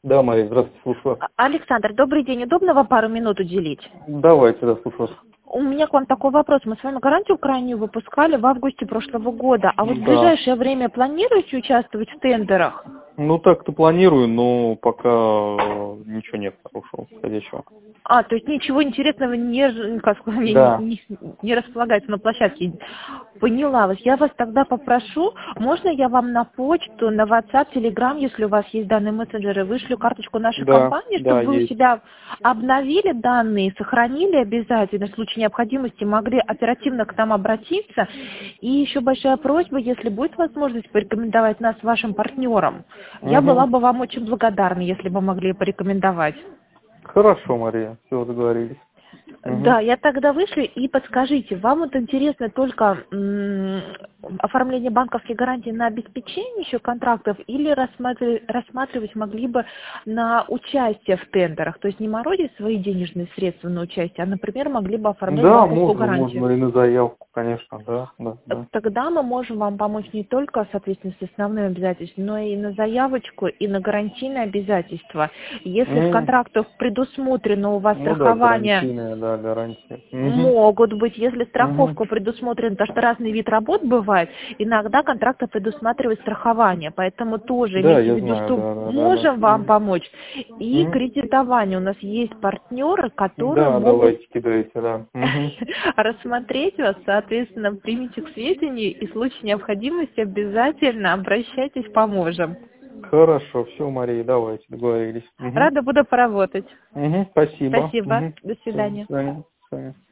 Да, Мария, здравствуйте, слушаю вас. Александр, добрый день. Удобно вам пару минут уделить? Давайте, да, слушаю вас. У меня к вам такой вопрос. Мы с вами гарантию крайнюю выпускали в августе прошлого года. А вот в Да. ближайшее время планируете участвовать в тендерах? Ну, так-то планирую, но пока ничего нет хорошего, подходящего. То есть ничего интересного как сказать, Да. не располагается на площадке. Поняла вас. Я вас тогда попрошу, можно я вам на почту, на WhatsApp, Telegram, если у вас есть данные мессенджеры, вышлю карточку нашей Да, компании, да, чтобы вы у есть. себя обновили данные, сохранили обязательно, в случае необходимости могли оперативно к нам обратиться. И еще большая просьба, если будет возможность порекомендовать нас вашим партнерам, я была Угу. бы вам очень благодарна, если бы могли порекомендовать. Хорошо, Мария, все, договорились. Угу. Да, я тогда вышлю и подскажите, вам вот интересно только оформление банковских гарантий на обеспечение еще контрактов или рассматривать могли бы на участие в тендерах, то есть не морозить свои денежные средства на участие, а, например, могли бы оформлять Да, банковскую гарантию. можно и на заявку, конечно, да. Тогда мы можем вам помочь не только, соответственно, с основным обязательством, но и на заявочку, и на гарантийное обязательство. Если в контрактах предусмотрено у вас Ну да, страхование, гарантийная, да, гарантия. могут быть, если Угу. страховка предусмотрена, потому что разный вид работ бывает, иногда контракты предусматривает страхование, поэтому тоже Да, имейте в я виду, знаю, что да. можем вам помочь. И кредитование. У нас есть партнеры, которые Да, могут давайте, кидайте, да. Угу. рассмотреть вас, соответственно, примите к сведению и в случае необходимости обязательно обращайтесь, поможем. Хорошо, все, Мария, давайте, договорились. Угу. Рада буду поработать. Угу, спасибо. Спасибо. Угу. До Все, до свидания. свидания. До свидания.